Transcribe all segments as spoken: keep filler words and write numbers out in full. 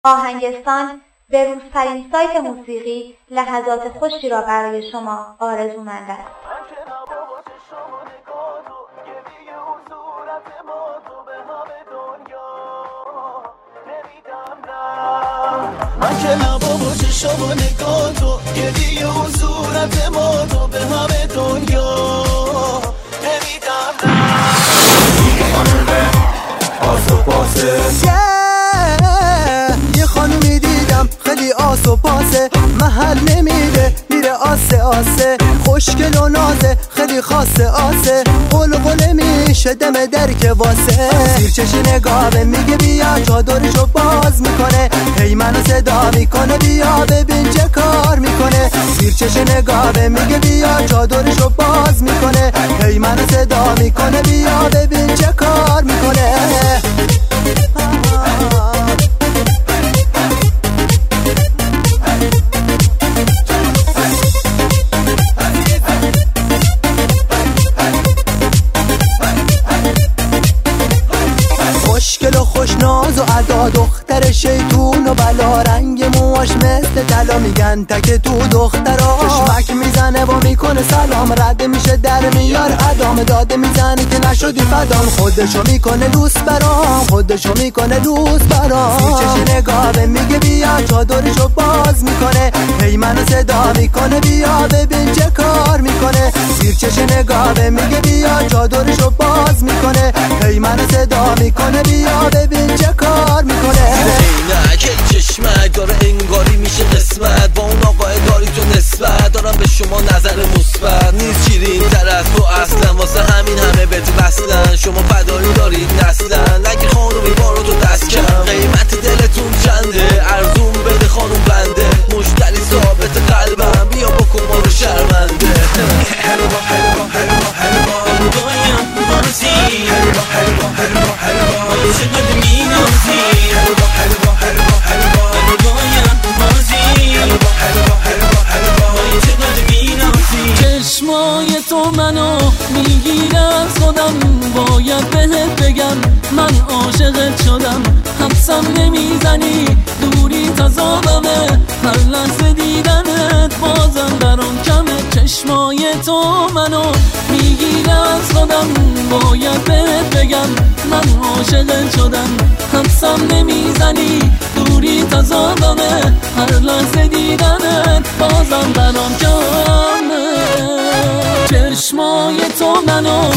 آهنگستان به روزترین سایت موسیقی لحظات خوشی را برای شما آرزومند است. من که لبا با چشم و نگاه تو گریه و صورت ما تو به همه دنیا نمیدم خانومه آس و پاسه یه خانومی دیدم خیلی آس و پاسه محل نمیده میره آسه آسه خوشگل و نازه خیلی خاصه آسه قل قل میشه دم در که واسه زیر چشی نگاه میگه بیا چادرشو باز میکنه هی منو صدا میکنه بیا ببین چه کار میکنه زیر چشی نگاه میگه بیا چادرشو باز میکنه هی منو صدا میکنه بیا ببین چه کار میکنه خوشگل و خوشناز و ادا دختر شیطون و بلا رنگ موهاش مثل طلا میگن تک تو دخترا چشمک میزنه و میکنه سلام رد میشه در میار ادامه داده میزنه که نشدی فدام خودشو میکنه لوس برام خودشو میکنه لوس برام زیر چشی نگاه میگه بیا چادرشو باز میکنه هی منو صدا میکنه بیا ببین چه کار میکنه زیر چشی نگاه میگه بیا چادرشو باز میکنه هی منو صدا میکنه بیا ببین چه کار میکنه عینک ای چشمک داره انگاری میشه قسمت با اون آقای داری تو نسبت دارم به شما نظر مثبت نیست شیرین تر از تو اصلا واسه همین همه بهت وصلن شما فدایی دارید نسلن نگه خانومی بارو تو دست کم قیمت دلتون چنده ارزون بده خانوم بنده مشتری ثابت قلبم بیا بکن ما رو شرمنده حلوه حلوه حلوه حلوه دنیا بازی حلوه حلوه حلوه حلوه چقدر مینازی حلوه حلوه حلوه حلوه دنیا بازی حلوه حلوه حلوه حلوه چقدر مینازی چشمای تو منو میگیره از خودم باید بهت بگم من عاشقت شدم حبسم نمیزنی دوری تزابمه هر لحظه دیدنت بازم برام کمه چشمای تو منو میگیره از خودم باید بهت بگم من عاشقت شدم حبسم نمیزنی دوری تزابمه هر لحظه دیدنت بازم برام کمه چشمای تو منو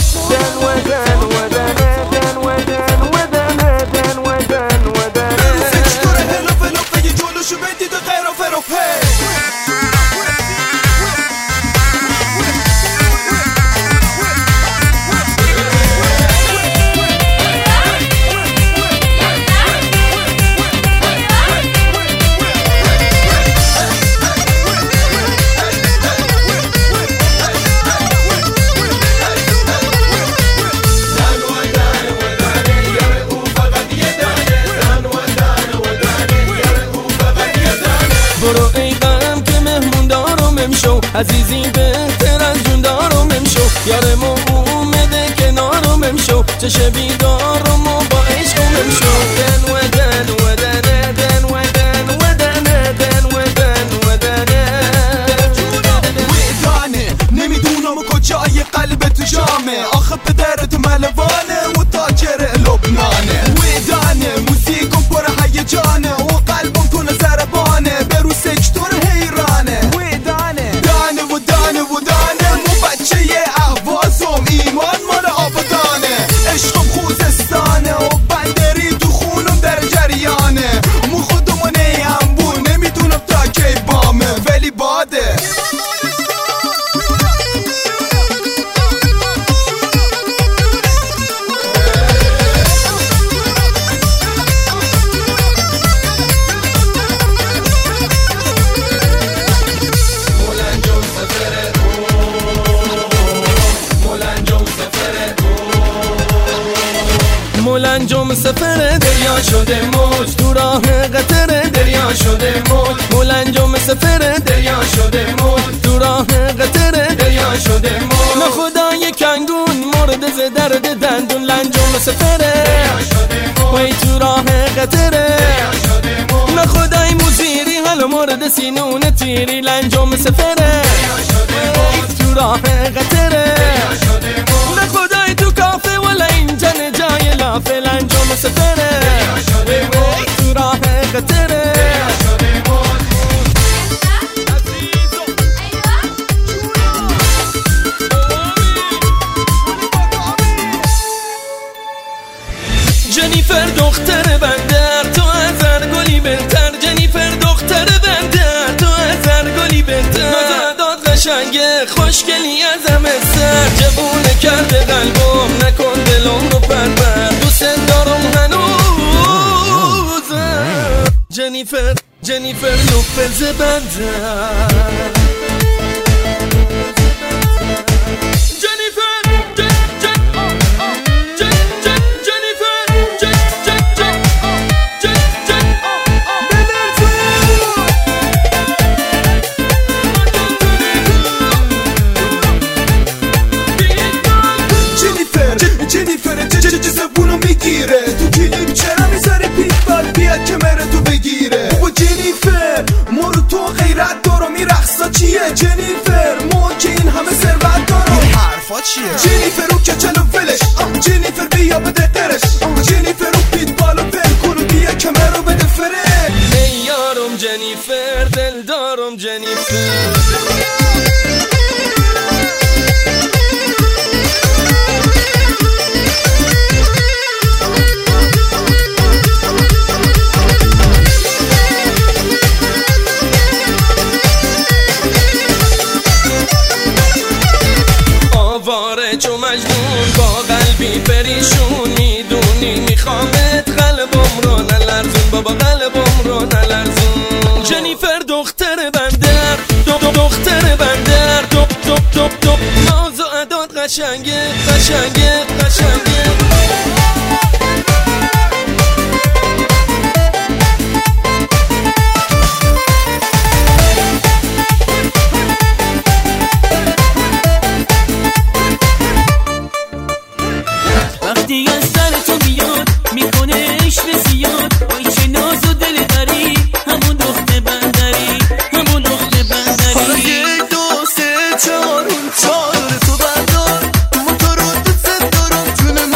برو ای قلم که مهمون دارم شو عزیزی بهتر از جون دارم شو یارم اومده کنارم شو چشه بیدارم و با عشقم شو دن و دن و دن دن و دن و دن دن و دن و دن ویدانه نمیدونم کجای قلب تو جامه آخه پدرت ملوانه و تاجر لبنانه ویدانه موسیقم پر هیجانه و قلبم کنه ضربانه برو سکتور حیرانه ویدانه دانه و دانه و دانه مو بچه اهوازم ایمان مال آبادانه عشقم خوزستانه و بندری تو خونم در جریانه مو خودمو نیم بو نمیدونم تا کی بامه ولی باده مولنجم سفر دریا شده موج تو راه قطر دریا شده موج مولنجم سفر دریا شده موج تو راه قطر دریا شده موج نه خدای کنگون مرد ز درد دندون لنجم سفر وی تو راه قطر نه کچل مورد سینون تیری لنجام سفره تو راه قطره نه خدای تو کافه ولا اینجا جای لافه لنجام سفره تو راه قطره جنیفر دختر بندر تو از هر گلی بهتر جنیفر دختر بندر تو از هر گلی بهتر نازداد قشنگه خوشگلی از همه سر جبونه کرده قلبم نکن دلم رو پربر دوست دارم هنوزم جنیفر جنیفر لوپز بندر میگیره تو کلیپ چرا میذاری پیپال بیاد کمره تو بگیره بابا جنیفر ما رو تو غیرت دارم این رقصا چیه جنیفر ما که این همه ثروت دارم این حرفا چیه جنیفر رو کچل و ولش جنیفر بیا بده قرش جنیفر رو پیپال و ول کن و بیا کمره رو بده فره ای یارم جنیفر دل دارم جنیفر چو مجنون با قلبی پریشون میدونی میخوامت قلبم رو نلرزون بابا قلبم رو نلرزون جنیفر دختر بندر دو دو دختر بندر دو دو دو دو ناز و عداد قشنگه قشنگه قشنگه چهار اون چهار تو بردار تو موتور رو دوست دارم جونم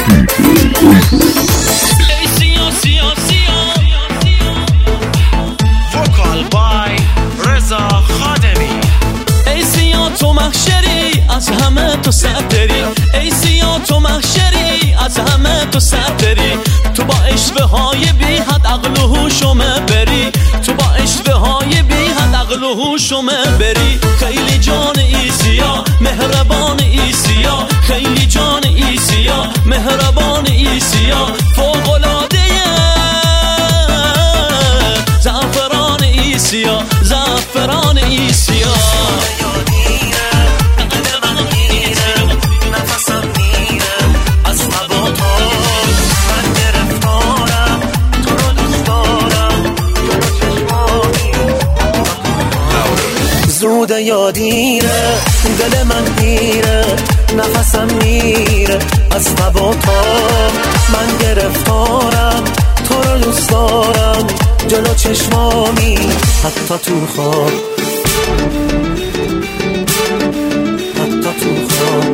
وکال بای رضا خادمی. ای سیا تو محشری از همه تو سرتری، ای سیا تو محشری از همه تو سرتری. تو با اشوه های بی حد عقل و هوشم بری، تو با اشوه های بی حد عقل و هوشم بری. خیلی جان ایسیا مهربان ایسیا، خیلی جان ایسیا مهربان ایسیا. فوق العاده زعفران ایسیا، زعفران ایسیا. زود یادیره دل من میره، نفسم میره از تب و تاب. من گرفتارم تو رو دوست دارم، جلو چشمامی حتی تو خواب، حتی تو خواب.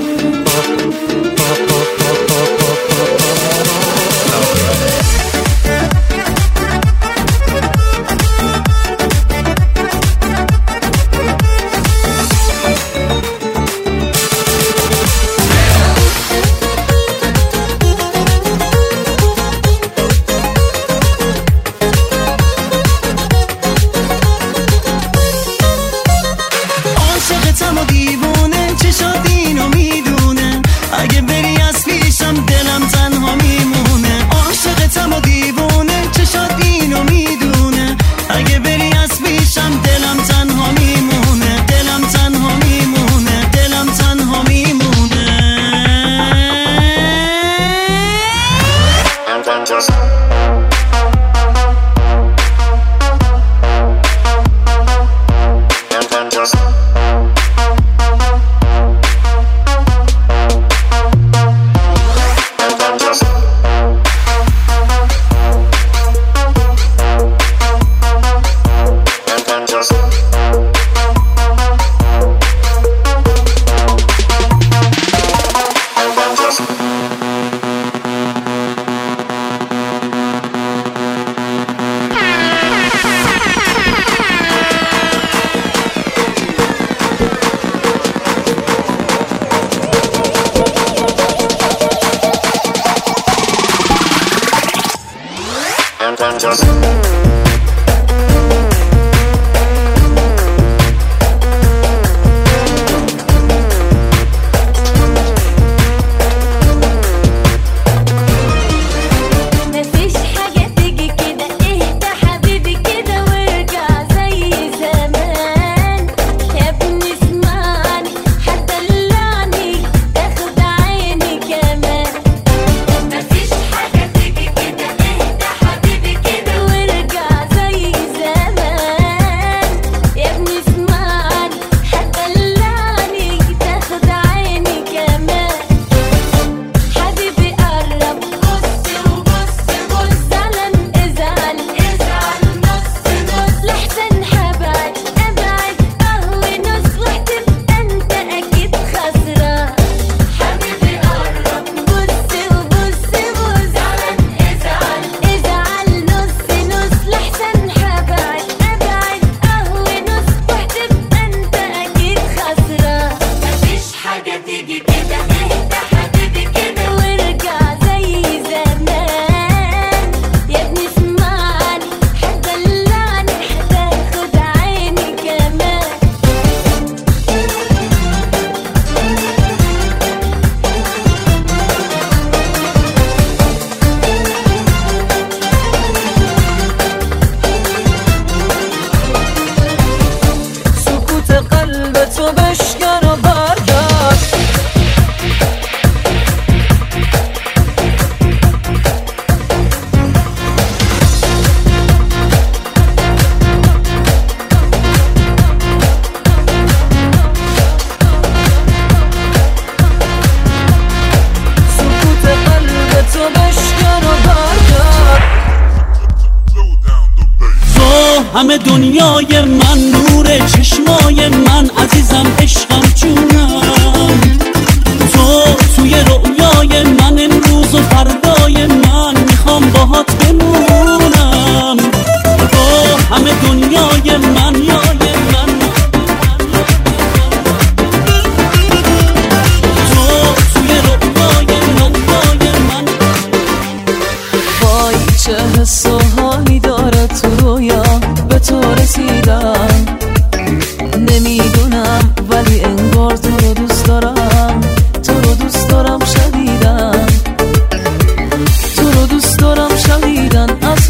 همه دنیای من، نور چشمای من، عزیزم عشقم جونم. تو توی رویای من امروز و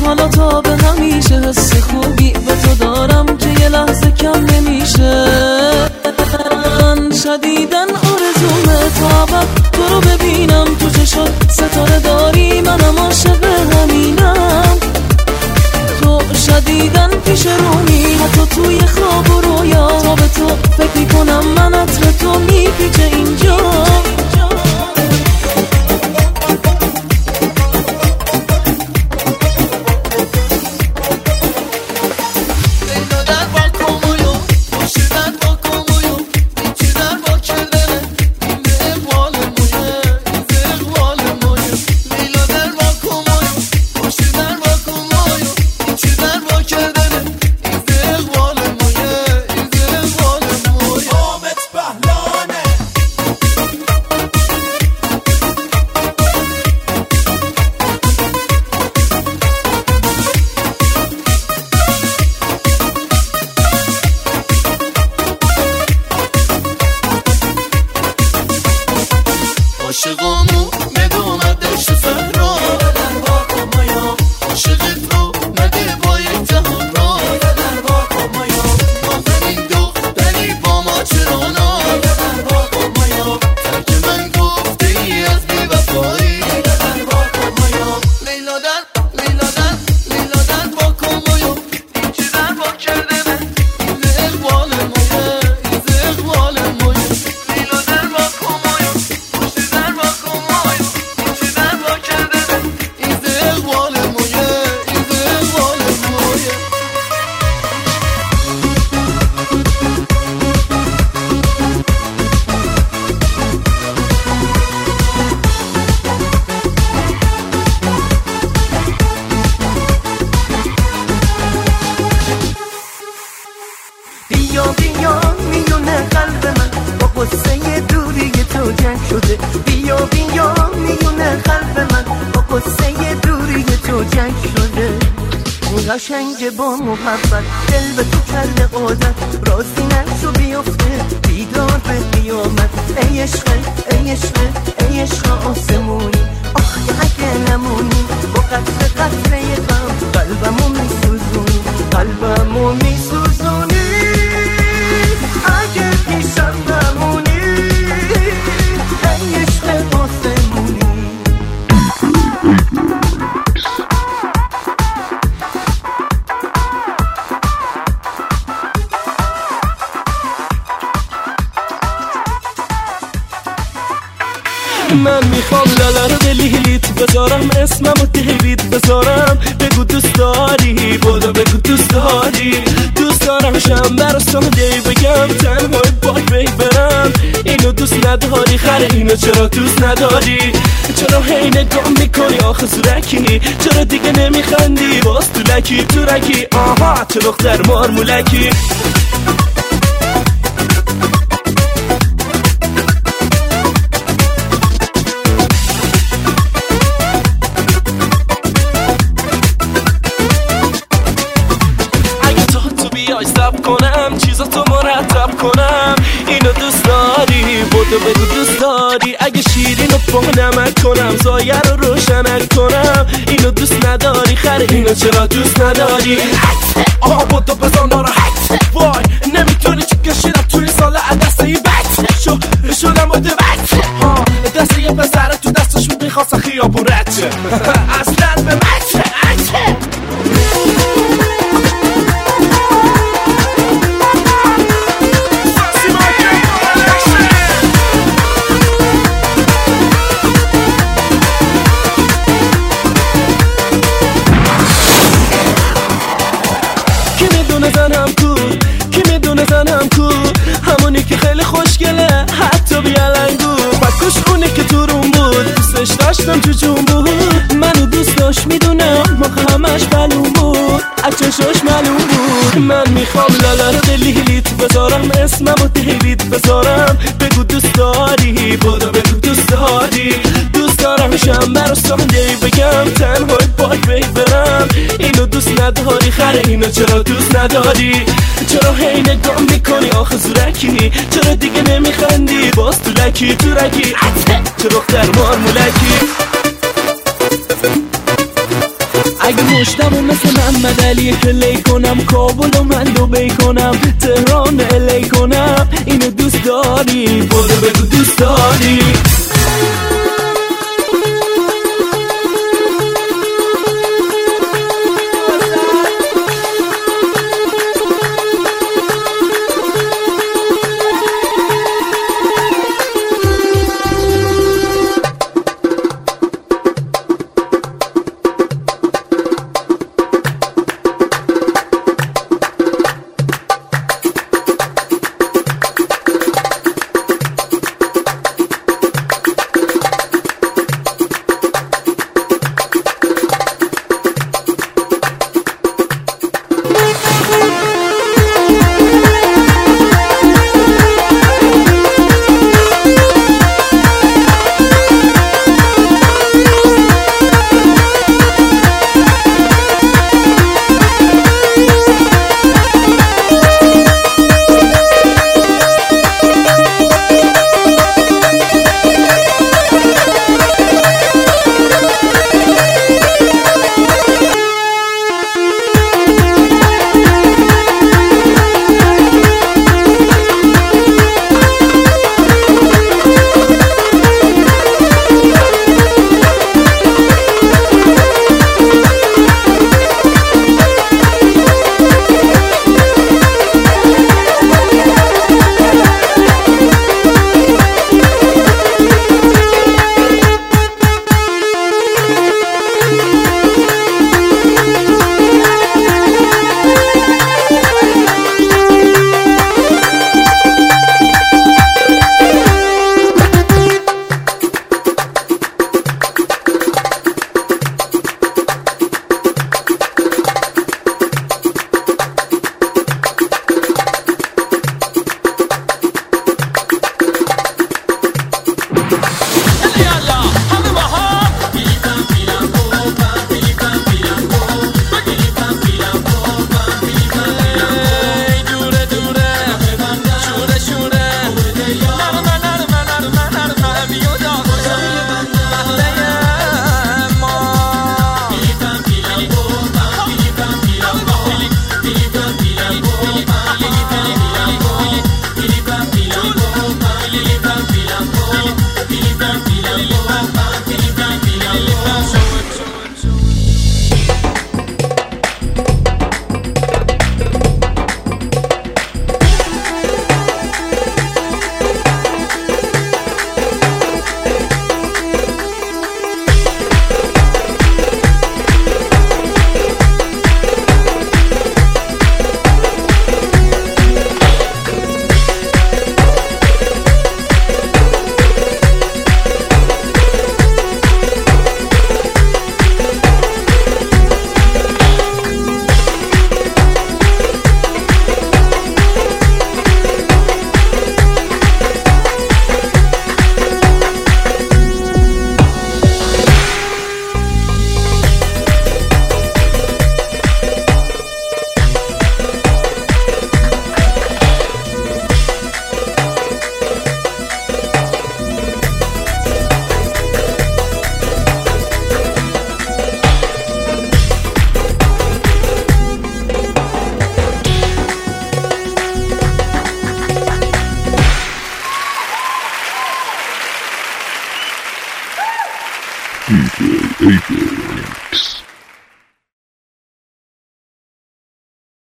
حالا تا به همیشه حس خوبی به تو دارم که یه لحظه کم نمیشه. من شدیدن آرزومه تا ابد تو رو ببینم تو چشات ستاره داری، منم عاشق همینم. تو شدیدن پیش رومی حتی توی خواب و رویا، تا به تو فکر میکنم من عطر تو میپیچه اینجا. عاشقامو ندامد دشت صحرا، عاشقت رو نده با یک جهان را. آخرین دختری با ما چرانا، ترک من گفته ای از بی وفایی. لیلا در لیلا در لیلا در با کمایو، این چی در با کرده من این اقبال مایه، این اقبال مایه. لیلا در با کمایو بیا بیا میونه قلب من با قصه دوری تو جنگ شده. بیا بیا میونه قلب من با قصه دوری تو جنگ شده. قشنگ با محبت دل به تو کرده عادت، رازی نشو بیفته بیدار به قیامت. ای عشق ای عشق ای عشق آسمونی، آخ اگه نمونی با قطره قطره غم قلبمو میسوزونی، قلبمو میسوزونی. اگه پیشم بمونی ای عشق آسمونی. من میخوام لالا رو دلیلیت بذارم، اسمم رو دیوید بذارم. بگو دوست داری بودو بگو دوست داری، دوست دارم شنبه رو ساندهی بگم تنهای باید بی برم. اینو دوست نداری خره اینو چرا دوست نداری؟ چرا هی نگاه میکنی آخه زورکی؟ چرا دیگه نمیخندی باز تو لکی تو رکی؟ آها چه دختر مارمولکی. کنم چیزا تو مرتب کنم، اینو دوست داری بودو بگو دوست داری. اگه شیرین رو با نمک کنم، زایه رو روشنک کنم، اینو دوست نداری خره اینو چرا دوست نداری؟ آها بودو بزن ناراحت وای نمیتونی چی کشیدم توی سال دسته ای بد شو شدم بوده بد ها. دسته یه پسره تو دستش بود میخواست خیابون رد شه اصلا به مچه اچه. زنم کو کی میدونه زنم کو، همونی که خیلی خوشگله حتی بیالنگو. بکش اونی که تو روم بود دوستش داشتم تو جون بود، منو دوست داشت میدونم موقع همش معلوم بود از چشاش معلوم بود. من میخوام لالا رو دلیلیت بذارم، اسمم رو دیوید بذارم. بگو دوست داری بودو بگو دوست داری، دوست دارم شنبه رو ساندهی بگم تنهای باید بی برم. اینو دوست نداری خره اینو چرا دوست نداری؟ چرا هی نگاه میکنی آخه زورکی؟ چرا دیگه نمیخندی باز تو لکی تو رکی؟ چه دختر مارمولکی. اگه مشتم مثل محمد علی کلی کنم، کابل و من دوبی کنم، تهران الی کنم، اینو دوست داری؟ بودو بگو دوست داری؟